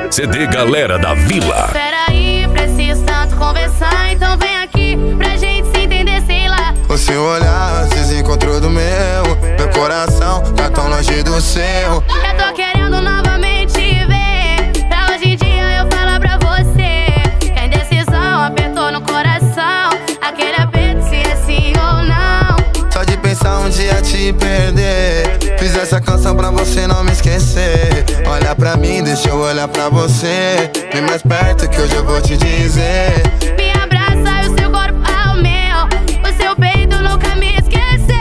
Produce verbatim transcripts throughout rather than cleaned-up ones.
C D Galera da Vila. Peraí, preciso tanto conversar, então vem aqui pra gente se entender, sei lá. O seu olhar se desencontrou do meu, meu coração tá tão longe do seu. Eu tô querendo novamente te ver, pra hoje em dia eu falar pra você que a indecisão apertou no coração, aquele aperto se é sim ou não. Só de pensar um dia te perder, fiz essa canção pra você não me esquecer. Olha pra mim, deixa eu olhar pra você, vem mais perto que hoje eu vou te dizer. Me abraça e o seu corpo ao meu, o seu peito nunca me esquecer.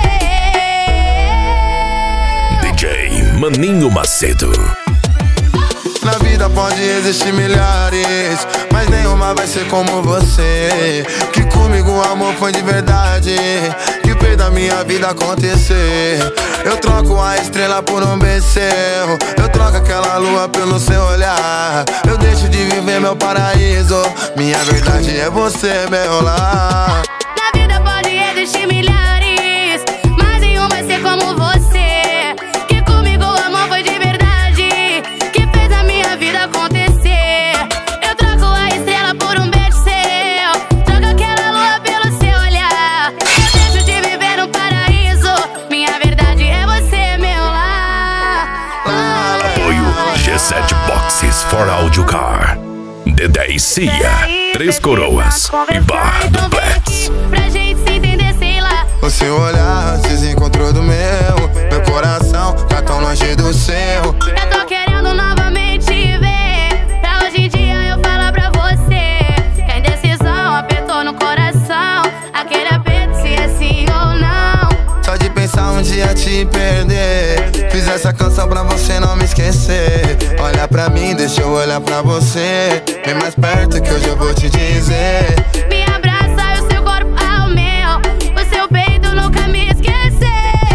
D J Maninho Macedo. Na vida pode existir milhares, mas nenhuma vai ser como você. Que comigo o amor foi de verdade, que fez da minha vida acontecer. Eu troco a estrela por um bezerro, eu troco aquela lua pelo seu olhar. Eu deixo de viver meu paraíso, minha verdade é você, meu lar. Na vida pode existir milhares, mas nenhum vai ser como você. Que comigo o amor foi de verdade, que fez a minha vida acontecer. Eu troco a estrela por um beijo seu, troco aquela lua pelo seu olhar. Eu deixo de viver um paraíso, minha verdade é você, meu lar. Apoio G sete Boxes for Audio Car, D dez Cia, Três Coroas e Bar do Blitz. Pra gente se entender, sei lá. O seu olhar se desencontrou do meu, meu coração tá tão longe do seu. Eu tô querendo novamente te ver, pra hoje em dia eu falar pra você que a indecisão apertou no coração, aquele aperto se é sim ou não. Só de pensar um dia te perder, fiz essa canção pra você não me esquecer. Olha pra mim, deixa eu olhar pra você, vem mais perto que hoje eu vou te dizer. Me abraça e o seu corpo ao meu, o seu peito nunca me esqueceu.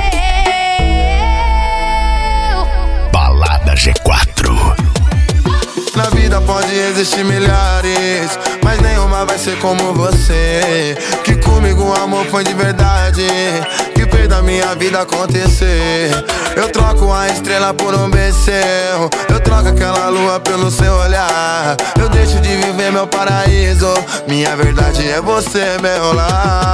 Balada G quatro. Na vida pode existir milhares, mas nenhuma vai ser como você. Que comigo o amor foi de verdade, que fez da minha vida acontecer. Eu troco a estrela por um bezerro, eu troco aquela lua pelo seu olhar. Eu deixo de viver meu paraíso, minha verdade é você, meu lar.